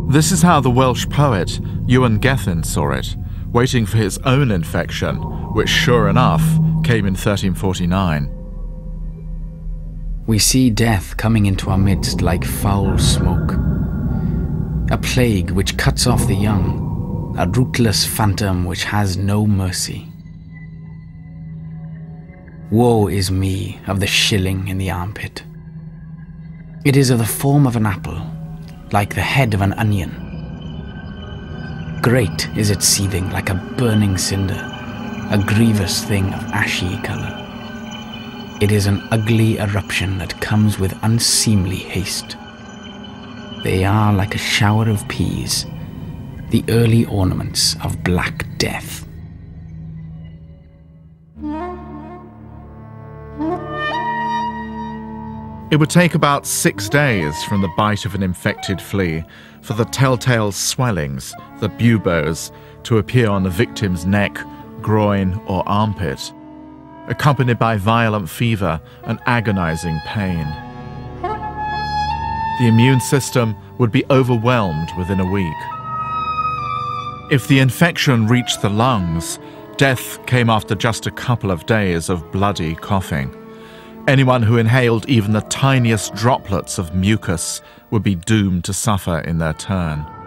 This is how the Welsh poet Iwan Gethin saw it, waiting for his own infection, which sure enough came in 1349. We see death coming into our midst like foul smoke. A plague which cuts off the young, a ruthless phantom which has no mercy. Woe is me of the shilling in the armpit. It is of the form of an apple, like the head of an onion. Great is it seething like a burning cinder, a grievous thing of ashy colour. It is an ugly eruption that comes with unseemly haste. They are like a shower of peas, the early ornaments of Black Death. It would take about 6 days from the bite of an infected flea for the telltale swellings, the buboes, to appear on the victim's neck, groin, or armpit, accompanied by violent fever and agonizing pain. The immune system would be overwhelmed within a week. If the infection reached the lungs, death came after just a couple of days of bloody coughing. Anyone who inhaled even the tiniest droplets of mucus would be doomed to suffer in their turn.